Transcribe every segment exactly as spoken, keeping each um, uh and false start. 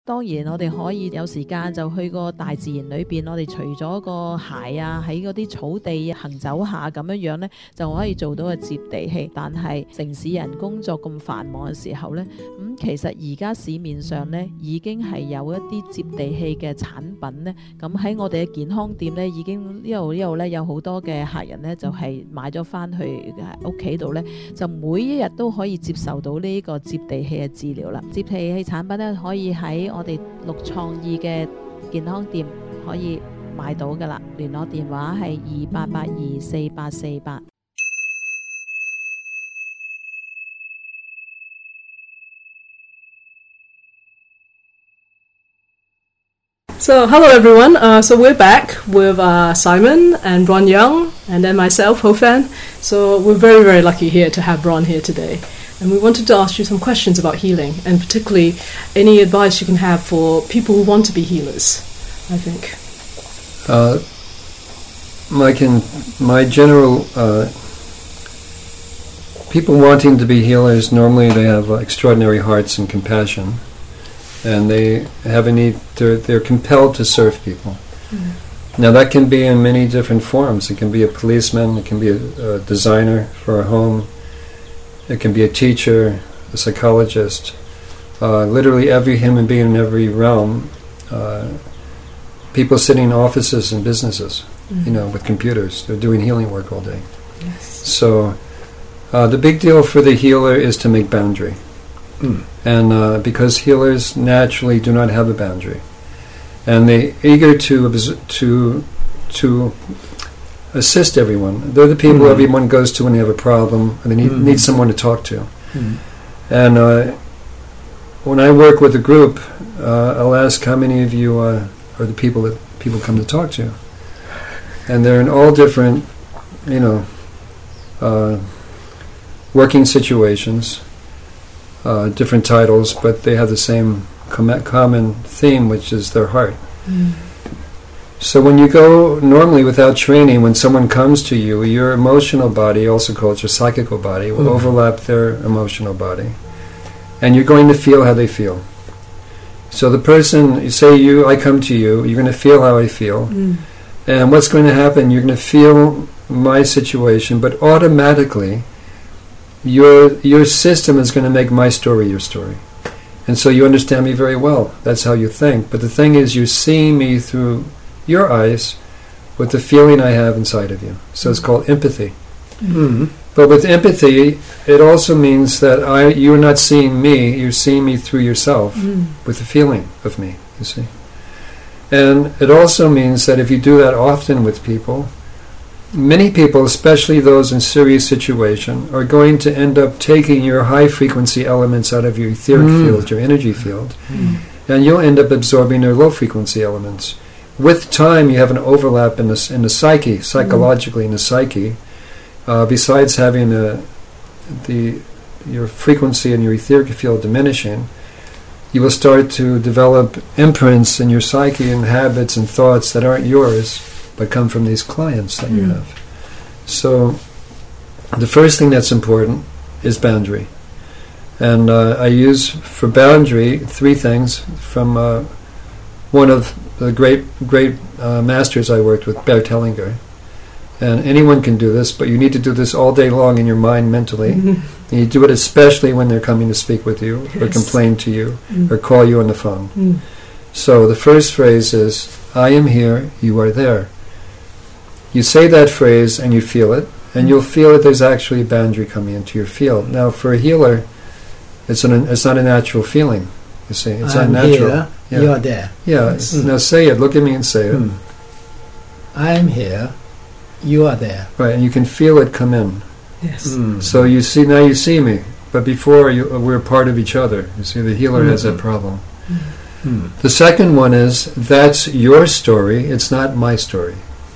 當然我哋可以有時間就去個大自然裏邊，我哋除咗個鞋啊喺嗰啲草地行走下咁樣樣呢，就可以做到個接地氣。但係城市人工作咁繁忙嘅時候呢，咁、嗯、其實而家市面上呢已經係有一啲接地氣嘅產品呢。咁喺我哋嘅健康店呢，已經呢度呢度呢有好多嘅客人呢，就係、是、買咗翻去屋企度呢，就每一日都可以接受到呢個接地氣嘅治療啦。接地氣產品呢，可以喺我哋六創意嘅健康店可以買到噶啦，聯絡電話係二八八二四八四八。 So, hello everyone. Uh, so we're back with uh, Simon and Ron Young, and then myself, Ho Fan. So we're very, very lucky here to have Ron here today. And we wanted to ask you some questions about healing, and particularly any advice you can have for people who want to be healers, I think. Uh, my, can, my general... Uh, people wanting to be healers, normally they have uh, extraordinary hearts and compassion. And they have a need, they're, they're compelled to serve people. Mm. Now that can be in many different forms. It can be a policeman, it can be a, a designer for a home, it can be a teacher, a psychologist, uh, literally every human being in every realm, uh, people sitting in offices and businesses, mm. you know, with computers, they're doing healing work all day. Yes. So uh, the big deal for the healer is to make boundary. Mm. And uh, because healers naturally do not have a boundary, and they're eager to abs- to to assist everyone. They're the people mm. everyone goes to when they have a problem and they need, mm. need someone to talk to. Mm. And uh, when I work with a group, uh, I'll ask how many of you uh, are the people that people come to talk to, and they're in all different, you know, uh, working situations. Uh, different titles, but they have the same com- common theme, which is their heart. Mm. So when you go normally without training, when someone comes to you, your emotional body, also called your psychical body, will mm. overlap their emotional body, and you're going to feel how they feel. So the person, you say you, I come to you, you're going to feel how I feel, mm. and what's going to happen, you're going to feel my situation, but automatically Your your system is going to make my story your story. And so you understand me very well. That's how you think. But the thing is, you see me through your eyes with the feeling I have inside of you. So it's called empathy. Mm-hmm. But with empathy, it also means that I you're not seeing me, you're seeing me through yourself, mm. with the feeling of me, you see. And it also means that if you do that often with people, many people, especially those in serious situation, are going to end up taking your high-frequency elements out of your etheric mm. field, your energy field, mm. and you'll end up absorbing their low-frequency elements. With time, you have an overlap in the, in the psyche, psychologically in the psyche. Uh, besides having a, the your frequency and your etheric field diminishing, you will start to develop imprints in your psyche and habits and thoughts that aren't yours, but come from these clients that mm. you have. So the first thing that's important is boundary. And uh, I use for boundary three things from uh, one of the great great uh, masters I worked with, Bert Hellinger. And anyone can do this, but you need to do this all day long in your mind mentally. Mm-hmm. And you do it especially when they're coming to speak with you, yes. or complain to you, mm. or call you on the phone. Mm. So the first phrase is, I am here, you are there. You say that phrase and you feel it, and you'll feel that there's actually a boundary coming into your field. Now, for a healer, it's an it's not a natural feeling. You see, it's I'm unnatural. Here, yeah. You're there. Yeah. Mm. Now say it. Look at me and say it. Mm. I'm here. You are there. Right, and you can feel it come in. Yes. Mm. So you see now. You see me, but before you, we're part of each other. You see, the healer mm. has that problem. Mm. Mm. The second one is that's your story. It's not my story.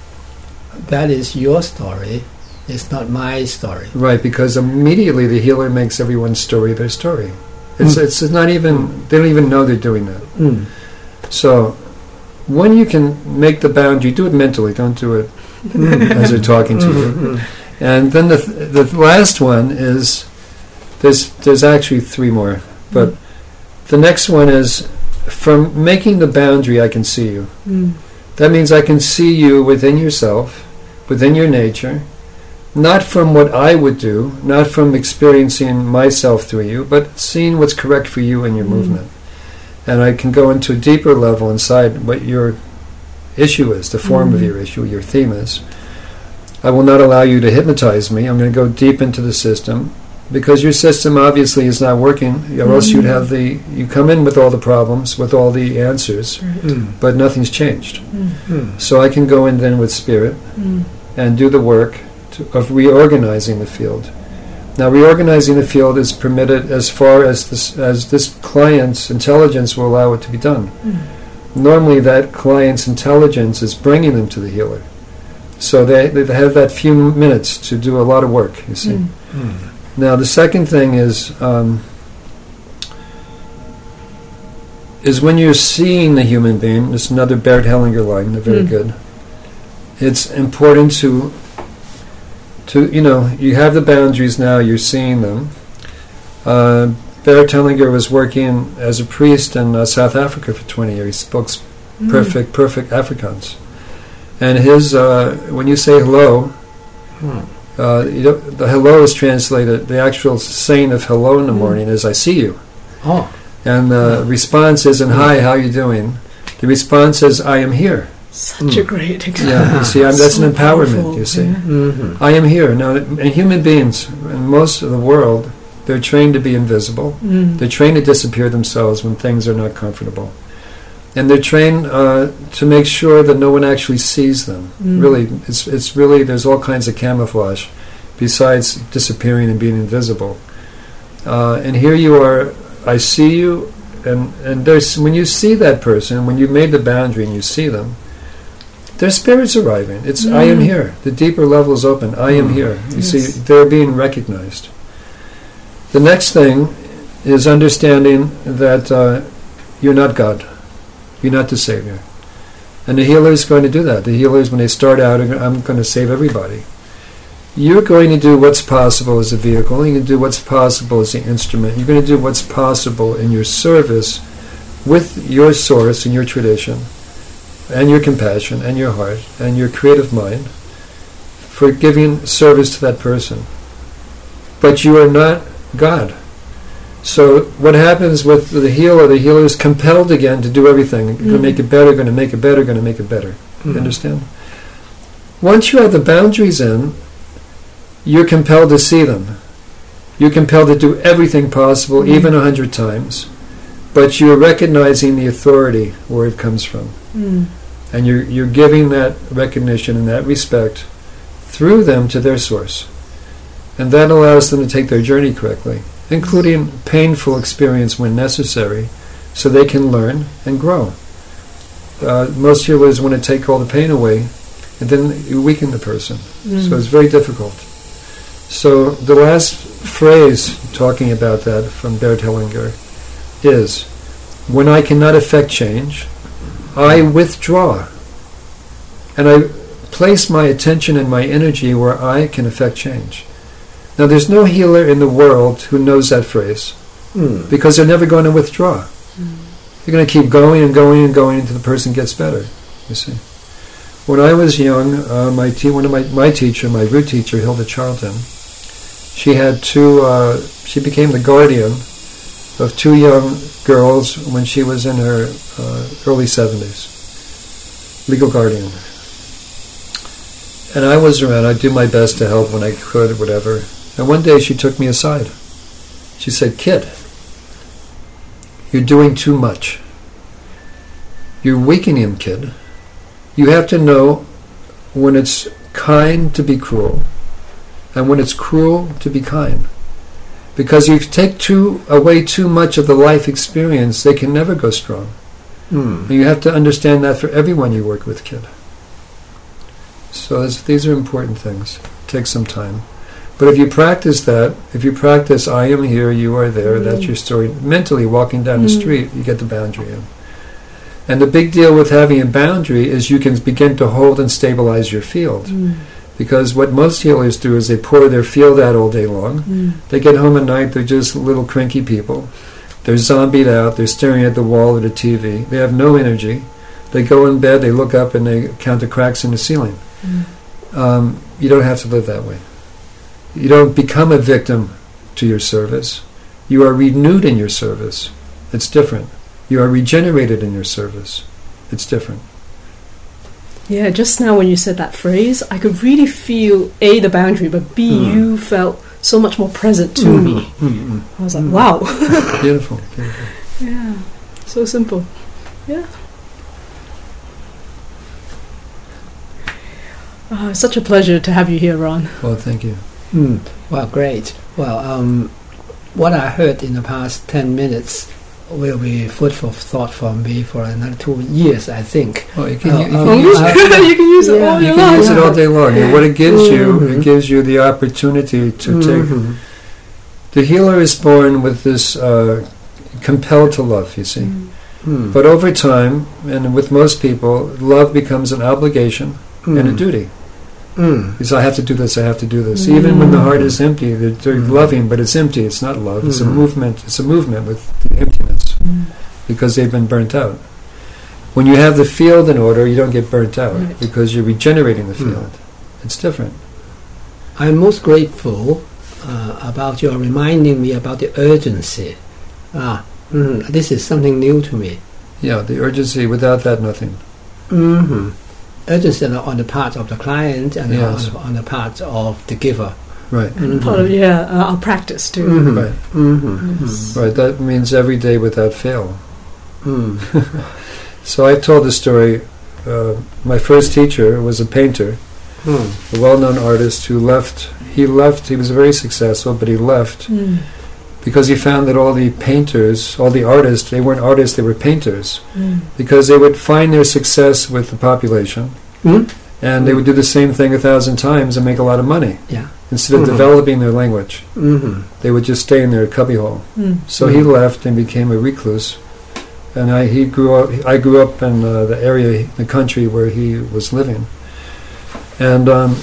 That is your story. It's not my story. Right, because immediately the healer makes everyone's story their story. It's mm. it's not even, mm. they don't even know they're doing that. Mm. So when you can make the boundary, do it mentally, don't do it as they're talking to you. And then the th- the last one is, there's there's actually three more, but the next one is, from making the boundary, I can see you. Mm. That means I can see you within yourself, within your nature, not from what I would do, not from experiencing myself through you, but seeing what's correct for you and your Mm. movement. And I can go into a deeper level inside what your issue is, the form of Mm. your issue, your theme is. I will not allow you to hypnotize me. I'm going to go deep into the system, because your system obviously is not working, or else you'd have the, you come in with all the problems, with all the answers, Mm. but nothing's changed. Mm. Mm. So I can go in then with spirit Mm. and do the work to, of reorganizing the field. Now, reorganizing the field is permitted as far as this, as this client's intelligence will allow it to be done. Mm. Normally, that client's intelligence is bringing them to the healer. So they, they have that few minutes to do a lot of work, you see. Mm. Mm. Now, the second thing is um, is when you're seeing the human being. It's another Bert Hellinger line. They're very Mm. good. It's important to to you know you have the boundaries now. You're seeing them. Uh, Bert Hellinger was working as a priest in uh, South Africa for twenty years. He spoke s- Mm. perfect, perfect Afrikaans. And his uh, when you say hello. Mm. Uh, you know, the hello is translated, the actual saying of hello in the Mm. morning is I see you. Oh. And the response isn't hi, how you doing? The response is I am here. Such Mm. a great example. Yeah, you see, I'm, that's So an empowerment, powerful, you see. yeah. Mm-hmm. I am here. Now, and human beings, in most of the world, they're trained to be invisible. Mm. They're trained to disappear themselves when things are not comfortable. And they're trained uh, to make sure that no one actually sees them. Mm. Really, it's it's really, there's all kinds of camouflage besides disappearing and being invisible. Uh, and here you are, I see you, and, and there's when you see that person, when you made the boundary and you see them, their spirit's arriving. It's I am Mm. here. The deeper level is open. I am Mm. here. You Yes. see, they're being recognized. The next thing is understanding that uh, you're not God. You're not the Savior. And the healer is going to do that. The healers, when they start out, are go- I'm going to save everybody. You're going to do what's possible as a vehicle. You're going to do what's possible as an instrument. You're going to do what's possible in your service with your source and your tradition and your compassion and your heart and your creative mind for giving service to that person. But you are not God. So what happens with the healer, the healer is compelled again to do everything. Going to Mm. make it better, going to make it better, going to make it better. You Mm. understand? Once you have the boundaries in, you're compelled to see them. You're compelled to do everything possible, Mm. even a hundred times. But you're recognizing the authority where it comes from. Mm. And you're, you're giving that recognition and that respect through them to their source. And that allows them to take their journey correctly, including painful experience when necessary, so they can learn and grow. Uh, most healers want to take all the pain away, and then you weaken the person. Mm. So it's very difficult. So the last phrase talking about that from Bert Hellinger is, when I cannot affect change, I withdraw. And I place my attention and my energy where I can affect change. Now, there's no healer in the world who knows that phrase, Mm. because they're never going to withdraw. Mm. They're going to keep going and going and going until the person gets better, you see. When I was young, uh, my te- one of my, my teacher, my root teacher, Hilda Charlton, she had two, uh, she became the guardian of two young girls when she was in her uh, early seventies. Legal guardian. And I was around. I'd do my best to help when I could, whatever. And one day she took me aside. She said, "Kid, you're doing too much. You're weakening him, kid. You have to know when it's kind to be cruel and when it's cruel to be kind. Because if you take too, away too much of the life experience, they can never go strong. Mm. And you have to understand that for everyone you work with, kid." So this, these are important things. Take some time. But if you practice that, if you practice I am here, you are there, Mm. that's your story. Mentally walking down the Mm. street, you get the boundary in. And the big deal with having a boundary is you can begin to hold and stabilize your field. Mm. Because what most healers do is they pour their field out all day long. Mm. They get home at night, they're just little cranky people. They're zombied out. They're staring at the wall or the T V. They have no energy. They go in bed, they look up, and they count the cracks in the ceiling. Mm. Um, you don't have to live that way. You don't become a victim to your service. You are renewed in your service. It's different. You are regenerated in your service. It's different. Yeah, just now when you said that phrase, I could really feel A, the boundary, but B, Mm. you felt so much more present to Mm, me. mm, mm. I was like, Mm. wow. Beautiful, beautiful. Yeah, so simple. Yeah. Oh, it's such a pleasure to have you here, Ron. Well, thank you. Mm. Well, great. Well, um, what I heard in the past ten minutes will be food for thought for me for another two years, I think. Well, you can, Uh, you, you uh, can use, uh, You can use it yeah, all you your can life. use it all day long. And what it gives you, Mhm. it gives you the opportunity to take. Mhm. The healer is born with this uh, compelled to love, you see. Mm. Mm. But over time, and with most people, love becomes an obligation and a Mm. duty. Mm. Because I have to do this, I have to do this. Even when the heart is empty, they're, they're Mm. loving, but it's empty. It's not love. It's a Mm. movement. It's a movement with the emptiness Mm. because they've been burnt out. When you have the field in order, you don't get burnt out Right. because you're regenerating the Mm. field. It's different. I'm most grateful uh, about your reminding me about the urgency. Ah, mm, this is something new to me. Yeah, the urgency. Without that, nothing. Mm-hmm. Urgency on the part of the client and Yes. on, on the part of the giver. Right. Mhm. Part of, yeah, uh, our practice too. Mhm. Right. Mhm. Yes. Right. That means every day without fail. Mm. So I've told the story. Uh, my first teacher was a painter, Mm. a well-known artist who left. He left. He was very successful, but he left Mm. because he found that all the painters, all the artists, they weren't artists, they were painters. Mm. Because they would find their success with the population, Mm. and they would do the same thing a thousand times and make a lot of money. Yeah. Instead of Mhm. developing their language, Mm-hmm. they would just stay in their cubbyhole. Mm. So he left and became a recluse. And I, he grew up. I grew up in uh, the area, the country where he was living. And um,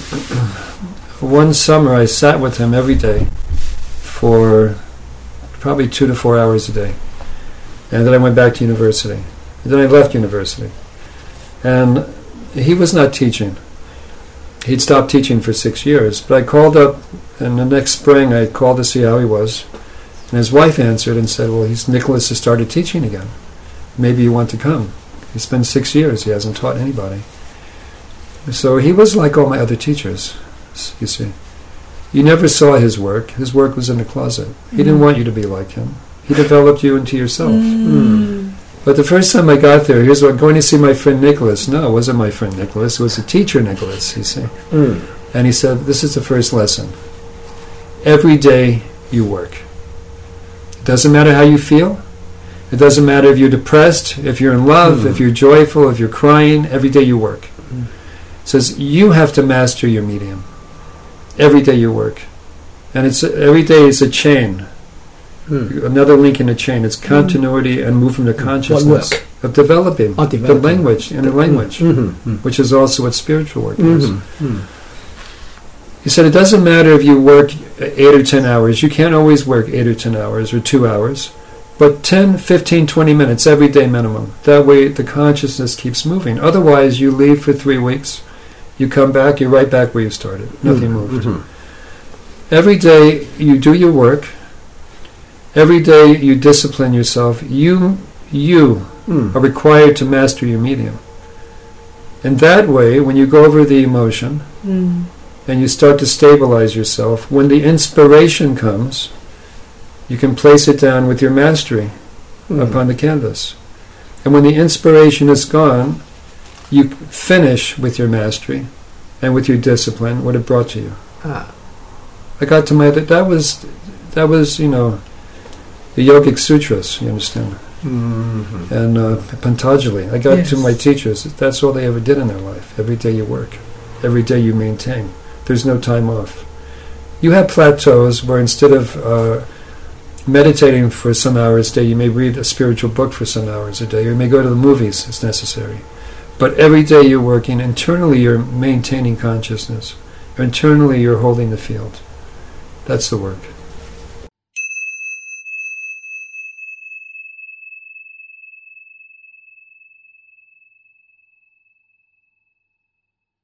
one summer, I sat with him every day for probably two to four hours a day. And then I went back to university. And then I left university. And he was not teaching. He'd stopped teaching for six years. But I called up, and the next spring I called to see how he was. And his wife answered and said, well, he's Nicholas has started teaching again. Maybe you want to come. It's been six years. He hasn't taught anybody. So he was like all my other teachers, s- you see. You never saw his work. His work was in the closet. He didn't want you to be like him. He developed you into yourself. Mm. But the first time I got there, here's what, going to see my friend Nicholas. No, it wasn't my friend Nicholas. It was the teacher Nicholas, you see. Mm. And he said, this is the first lesson. Every day you work. It doesn't matter how you feel. It doesn't matter if you're depressed, if you're in love, Mm. if you're joyful, if you're crying. Every day you work. Mm. It says you have to master your medium. Every day you work. And it's every day is a chain. Mm. Another link in a chain. It's continuity and movement of What consciousness. work? Of developing, Oh, the developing. language, inner language, Mm-hmm. which is also what spiritual work is. Mm-hmm. He said it doesn't matter if you work eight or ten hours. You can't always work eight or ten hours or two hours. But ten, fifteen, twenty minutes every day minimum. That way the consciousness keeps moving. Otherwise you leave for three weeks, you come back, you're right back where you started. Nothing moved. Mm-hmm. Every day you do your work. Every day you discipline yourself. You, you Mm. are required to master your medium. And that way, when you go over the emotion Mm. and you start to stabilize yourself, when the inspiration comes, you can place it down with your mastery Mm. upon the canvas. And when the inspiration is gone, you finish with your mastery and with your discipline what it brought to you. Ah. I got to my that was that was you know the Yogic Sutras, you understand, Mm-hmm. and uh, Pantajali. I got to Yes. my teachers. That's all they ever did in their life. Every day you work, every day you maintain. There's no time off. You have plateaus where instead of uh, meditating for some hours a day, you may read a spiritual book for some hours a day, or you may go to the movies as necessary. But every day you're working, internally you're maintaining consciousness. Internally you're holding the field. That's the work.